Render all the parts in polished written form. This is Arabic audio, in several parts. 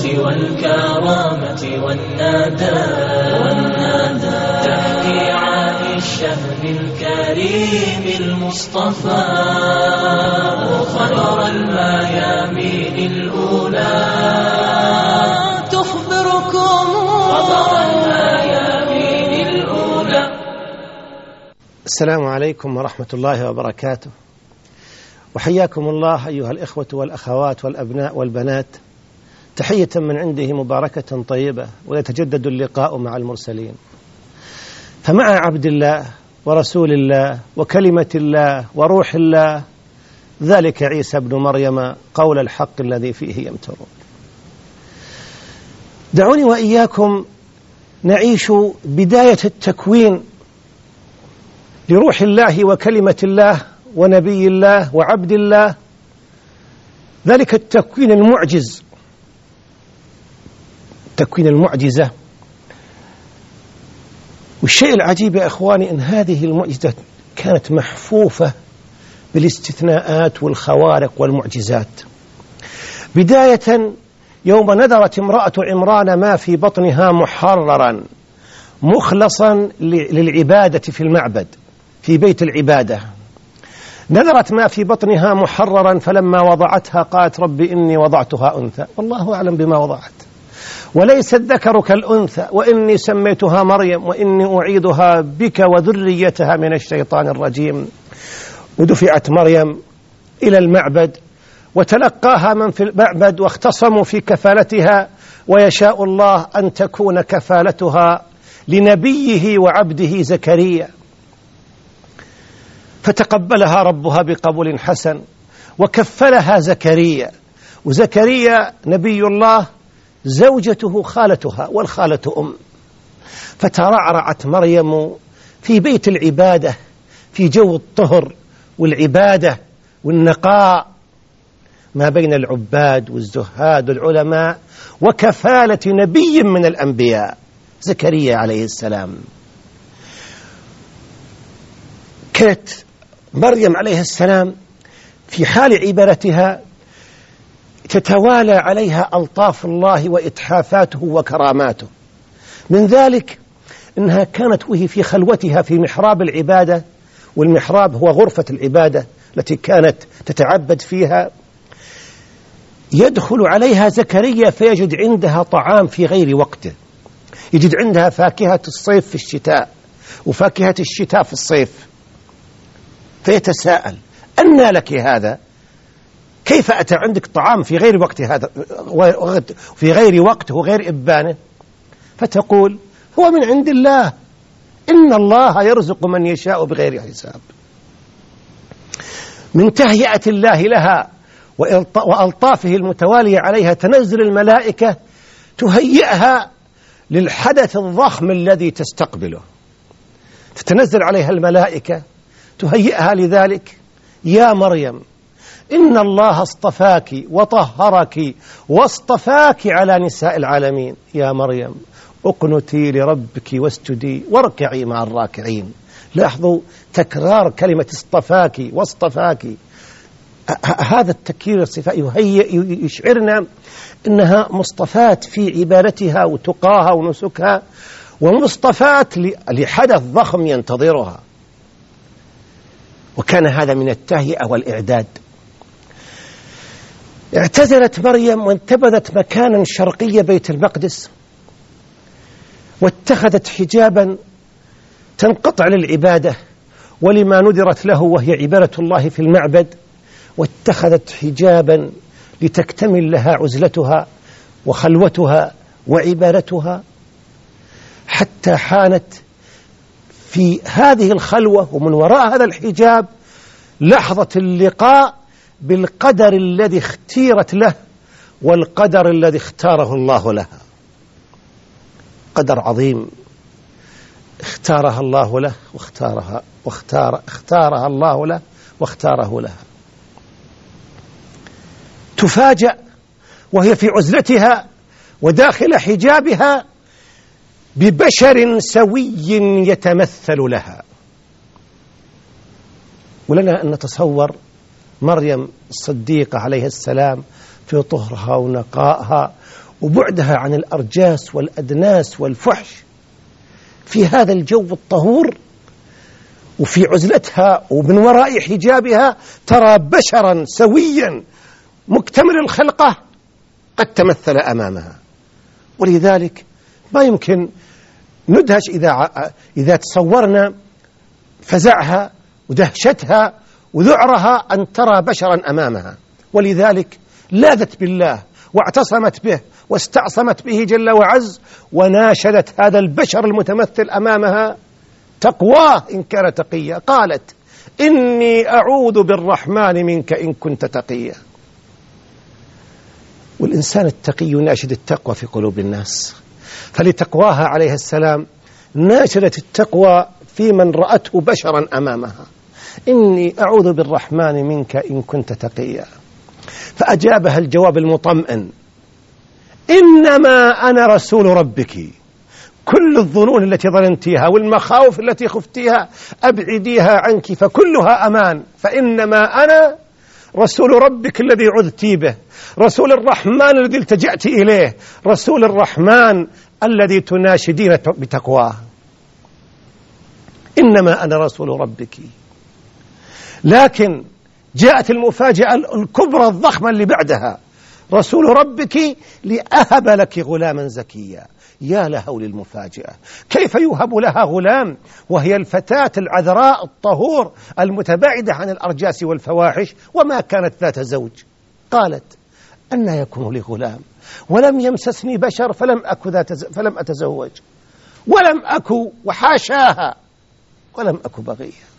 والكرامة والندى تحكي عن الشهر الكريم المصطفى خير الميامين الأولى تخبركم خبر الميامين الأولى. السلام عليكم ورحمة الله وبركاته، وحياكم الله أيها الإخوة والأخوات والأبناء والبنات تحية من عنده مباركة طيبة، ويتجدد اللقاء مع المرسلين. فمع عبد الله ورسول الله وكلمة الله وروح الله ذلك عيسى ابن مريم قول الحق الذي فيه يمترون. دعوني وإياكم نعيش بداية التكوين لروح الله وكلمة الله ونبي الله وعبد الله، ذلك التكوين المعجز، تكوين المعجزة. والشيء العجيب يا إخواني أن هذه المعجزة كانت محفوفة بالاستثناءات والخوارق والمعجزات. بداية يوم نذرت امرأة عمران ما في بطنها محررا مخلصا للعبادة في المعبد في بيت العبادة، نذرت ما في بطنها محررا، فلما وضعتها قالت رب إني وضعتها أنثى والله أعلم بما وضعت وليس الذكر كالأنثى وإني سميتها مريم وإني أعيدها بك وذريتها من الشيطان الرجيم. ودفعت مريم إلى المعبد وتلقاها من في المعبد واختصموا في كفالتها، ويشاء الله أن تكون كفالتها لنبيه وعبده زكريا، فتقبلها ربها بقبول حسن وكفلها زكريا. وزكريا نبي الله زوجته خالتها والخالة أم، فترعرعت مريم في بيت العبادة في جو الطهر والعبادة والنقاء ما بين العباد والزهاد والعلماء وكفالة نبي من الأنبياء زكريا عليه السلام. كانت مريم عليه السلام في حال عبادتها تتوالى عليها ألطاف الله وإتحافاته وكراماته. من ذلك أنها كانت وهي في خلوتها في محراب العبادة، والمحراب هو غرفة العبادة التي كانت تتعبد فيها، يدخل عليها زكريا فيجد عندها طعام في غير وقته، يجد عندها فاكهة الصيف في الشتاء وفاكهة الشتاء في الصيف، فيتساءل أنى لك هذا؟ كيف أتى عندك طعام في غير وقت هذا في غير وقته وغير إبانه؟ فتقول هو من عند الله، إن الله يرزق من يشاء بغير حساب. من تهيئة الله لها وألطافه المتوالية عليها تنزل الملائكة تهيئها للحدث الضخم الذي تستقبله، تتنزل عليها الملائكة تهيئها لذلك. يا مريم إن الله اصطفاك وطهرك واصطفاك على نساء العالمين، يا مريم اقنتي لربك واسجدي واركعي مع الراكعين. لاحظوا تكرار كلمة اصطفاك واصطفاك، هذا التكرير الصفاء يشعرنا أنها مصطفات في عبادتها وتقاها ونسكها، ومصطفات لحدث ضخم ينتظرها. وكان هذا من التهيئة والإعداد. اعتزلت مريم وانتبذت مكانا شرقي بيت المقدس، واتخذت حجابا تنقطع للعبادة ولما نذرت له وهي عبادة الله في المعبد، واتخذت حجابا لتكتمل لها عزلتها وخلوتها وعبادتها، حتى حانت في هذه الخلوة ومن وراء هذا الحجاب لحظة اللقاء بالقدر الذي اختيرت له والقدر الذي اختاره الله لها. قدر عظيم اختارها الله له اختارها الله له واختاره لها. تفاجأ وهي في عزلتها وداخل حجابها ببشر سوي يتمثل لها. ولنا أن نتصور مريم الصديقة عليه السلام في طهرها ونقائها وبعدها عن الأرجاس والأدناس والفحش في هذا الجو الطهور، وفي عزلتها ومن وراء حجابها ترى بشرا سويا مكتمل الخلقة قد تمثل أمامها. ولذلك ما يمكن ندهش إذا تصورنا فزعها ودهشتها وذعرها أن ترى بشرا أمامها. ولذلك لاذت بالله واعتصمت به واستعصمت به جل وعز، وناشدت هذا البشر المتمثل أمامها تقواه إن كان تقيا. قالت: إني أعوذ بالرحمن منك إن كنت تقيا. والإنسان التقي يناشد التقوى في قلوب الناس، فلتقواها عليه السلام ناشدت التقوى في من رأته بشرا أمامها: إني أعوذ بالرحمن منك إن كنت تقيا. فأجابها الجواب المطمئن: إنما أنا رسول ربك، كل الظنون التي ظننتيها والمخاوف التي خفتيها أبعديها عنك فكلها أمان، فإنما أنا رسول ربك الذي عذتي به، رسول الرحمن الذي التجأت إليه، رسول الرحمن الذي تناشدين بتقواه. إنما أنا رسول ربك. لكن جاءت المفاجأة الكبرى الضخمة اللي بعدها: رسول ربك لأهب لك غلاما زكيا. يا لهول المفاجأة، كيف يوهب لها غلام وهي الفتاة العذراء الطهور المتباعدة عن الأرجاس والفواحش وما كانت ذات زوج؟ قالت: أن يكون لي غلام ولم يمسسني بشر فلم أتزوج ولم أكو، وحاشاها، ولم أكو بغية.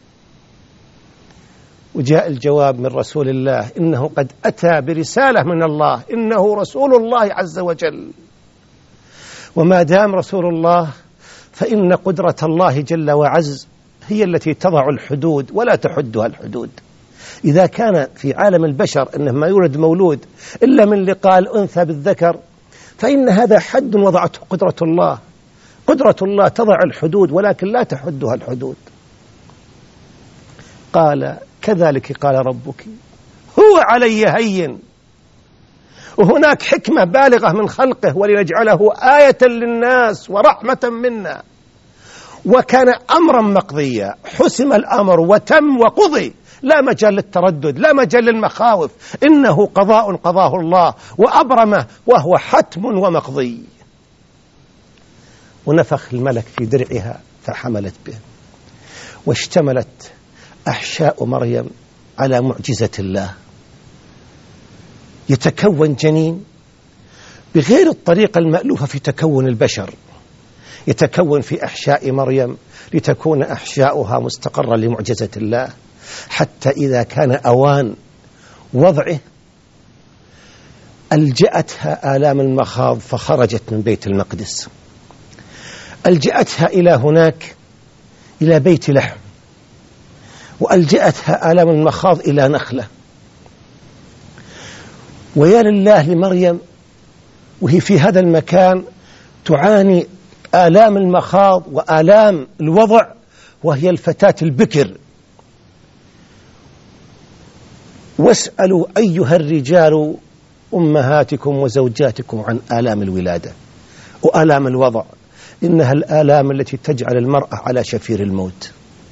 وجاء الجواب من رسول الله: إنه قد أتى برسالة من الله، إنه رسول الله عز وجل. وما دام رسول الله فإن قدرة الله جل وعز هي التي تضع الحدود ولا تحدها الحدود. إذا كان في عالم البشر أنه ما يولد مولود إلا من لقاء الأنثى بالذكر، فإن هذا حد وضعته قدرة الله. قدرة الله تضع الحدود ولكن لا تحدها الحدود. قال: كذلك قال ربك هو علي هين. وهناك حكمة بالغة من خلقه ولنجعله آية للناس ورحمة منا. وكان أمرا مقضيا، حسم الأمر وتم وقضي، لا مجال للتردد، لا مجال للمخاوف. إنه قضاء قضاه الله وأبرمه وهو حتم ومقضي. ونفخ الملك في درعها فحملت به. واشتملت أحشاء مريم على معجزة الله. يتكون جنين بغير الطريقة المألوفة في تكون البشر، يتكون في أحشاء مريم لتكون أحشاؤها مستقرة لمعجزة الله، حتى إذا كان أوان وضعه ألجأتها آلام المخاض فخرجت من بيت المقدس، ألجأتها إلى هناك إلى بيت لحم، وألجأتها آلام المخاض إلى نخلة. ويا لله لمريم وهي في هذا المكان تعاني آلام المخاض وآلام الوضع وهي الفتاة البكر. واسألوا أيها الرجال أمهاتكم وزوجاتكم عن آلام الولادة وآلام الوضع، إنها الآلام التي تجعل المرأة على شفير الموت.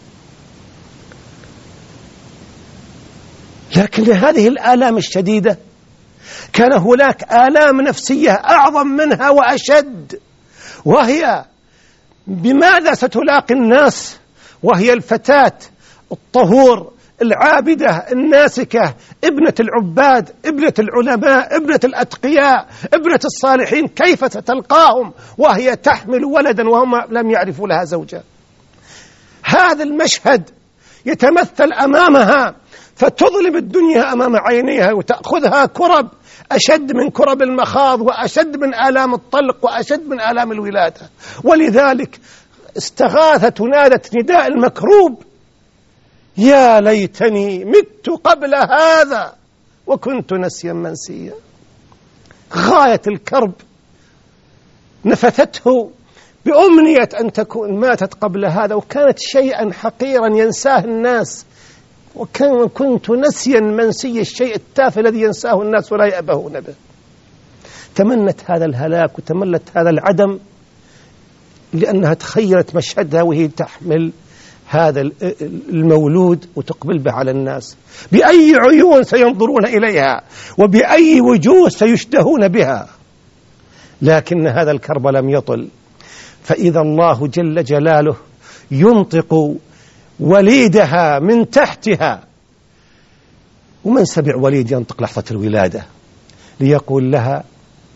لكن هذه الآلام الشديدة كان هناك آلام نفسية أعظم منها وأشد، وهي بماذا ستلاقي الناس، وهي الفتاة الطهور العابدة الناسكة، ابنة العباد، ابنة العلماء، ابنة الأتقياء، ابنة الصالحين، كيف ستلقاهم وهي تحمل ولدا وهم لم يعرفوا لها زوجا؟ هذا المشهد يتمثل أمامها فتظلم الدنيا أمام عينيها وتأخذها كرب أشد من كرب المخاض وأشد من آلام الطلق وأشد من آلام الولادة. ولذلك استغاثت ونادت نداء المكروب: يا ليتني مت قبل هذا وكنت نسيا منسيا. غاية الكرب نفثته بأمنية أن تكون ماتت قبل هذا، وكانت شيئا حقيرا ينساه الناس، كنت نسيا منسيا، الشيء التافه الذي ينساه الناس ولا يأبهون به. تمنت هذا الهلاك وتمنت هذا العدم، لأنها تخيلت مشهدها وهي تحمل هذا المولود وتقبل به على الناس. بأي عيون سينظرون إليها وبأي وجوه سيشتهون بها. لكن هذا الكرب لم يطل، فإذا الله جل جلاله ينطق وليدها من تحتها. ومن سبع وليد ينطق لحظة الولادة ليقول لها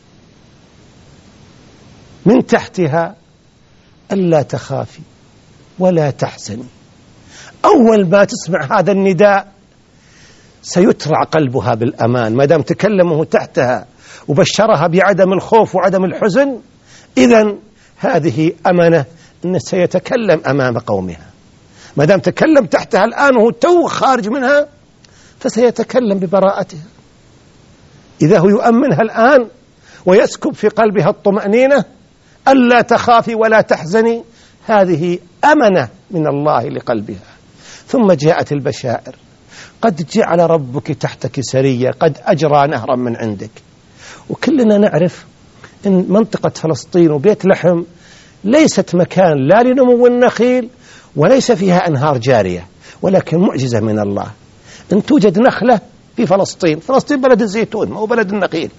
من تحتها ألا تخافي ولا تحزني. أول ما تسمع هذا النداء سيترع قلبها بالأمان، ما دام تكلمه تحتها وبشرها بعدم الخوف وعدم الحزن، إذن هذه أمنة أنه سيتكلم أمام قومها. ما دام تكلم تحتها الآن وهو تو خارج منها، فسيتكلم ببراءتها. إذا هو يؤمنها الآن ويسكب في قلبها الطمأنينة ألا تخافي ولا تحزني، هذه أمنة من الله لقلبها. ثم جاءت البشائر: قد جعل ربك تحتك سريا، قد أجرى نهرا من عندك. وكلنا نعرف أن منطقة فلسطين وبيت لحم ليست مكان لا لنمو النخيل وليس فيها أنهار جارية، ولكن معجزة من الله أن توجد نخلة في فلسطين. فلسطين بلد الزيتون، ما هو بلد النخيل.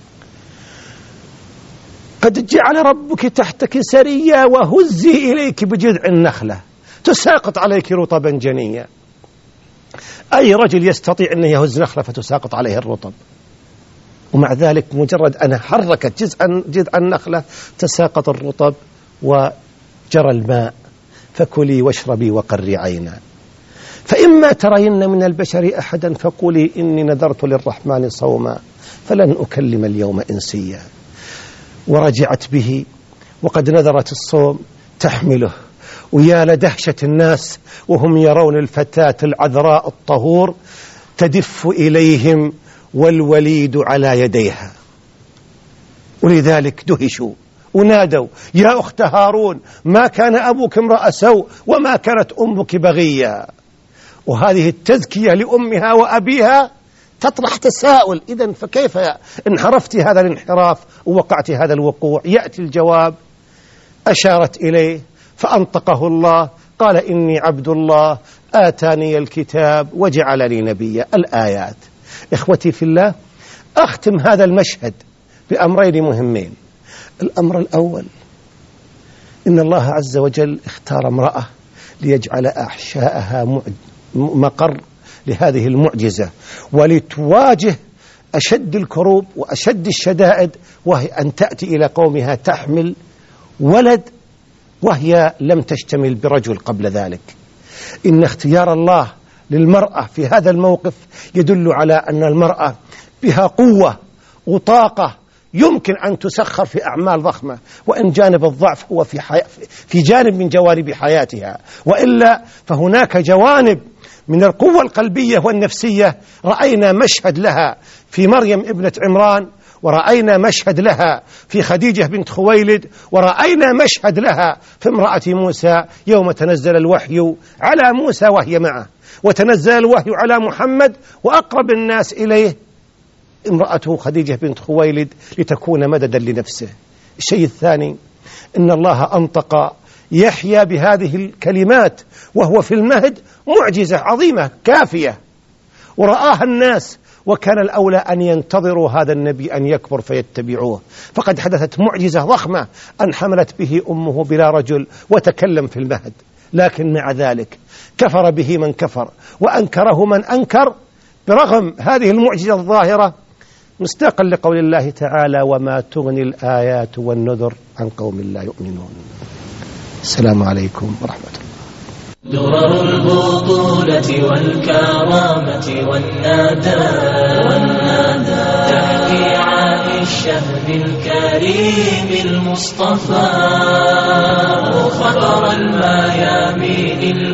قد جعل ربك تحتك سريا وهزي إليك بجذع النخلة تساقط عليك رطبا جنيا. أي رجل يستطيع أن يهز نخلة فتساقط عليه الرطب؟ ومع ذلك مجرد أن حركت جذع النخلة تساقط الرطب وجرى الماء. فكلي واشربي وقري عينا، فإما ترين من البشر أحدا فقولي إني نذرت للرحمن صوما فلن أكلم اليوم إنسيا. ورجعت به وقد نذرت الصوم تحمله. ويا لدهشة الناس وهم يرون الفتاة العذراء الطهور تدف إليهم والوليد على يديها. ولذلك دهشوا ونادوا: يا أخت هارون ما كان أبوك امرأ سوء وما كانت أمك بغيا. وهذه التزكية لأمها وأبيها تطرح تساؤل: إذن فكيف انحرفت هذا الانحراف ووقعت هذا الوقوع؟ يأتي الجواب: أشارت إليه فأنطقه الله، قال: إني عبد الله آتاني الكتاب وجعلني نبيا. الآيات. إخوتي في الله، أختم هذا المشهد بأمرين مهمين. الأمر الأول: إن الله عز وجل اختار امرأة ليجعل أحشاءها مقر لهذه المعجزة، ولتواجه أشد الكروب وأشد الشدائد، وهي أن تأتي إلى قومها تحمل ولد وهي لم تشتمل برجل قبل ذلك. إن اختيار الله للمرأة في هذا الموقف يدل على أن المرأة بها قوة وطاقة يمكن أن تسخر في أعمال ضخمة، وإن جانب الضعف هو في جانب من جوانب حياتها، وإلا فهناك جوانب من القوة القلبية والنفسية. رأينا مشهد لها في مريم ابنة عمران، ورأينا مشهد لها في خديجة بنت خويلد، ورأينا مشهد لها في امرأة موسى يوم تنزل الوحي على موسى وهي معه، وتنزل الوحي على محمد وأقرب الناس إليه امرأته خديجة بنت خويلد لتكون مددا لنفسه. الشيء الثاني: إن الله أنطق يحيى بهذه الكلمات وهو في المهد، معجزة عظيمة كافية، ورآها الناس، وكان الأولى أن ينتظروا هذا النبي أن يكبر فيتبعوه. فقد حدثت معجزة ضخمة أن حملت به أمه بلا رجل وتكلم في المهد. لكن مع ذلك كفر به من كفر وأنكره من أنكر برغم هذه المعجزة الظاهرة، مصداقا لقول الله تعالى: وما تغني الآيات والنذر عن قوم لا يؤمنون. السلام عليكم ورحمة الله. درر البطولة والكرامة والنادى تحكي عن الشهد الكريم المصطفى، خطر الميامين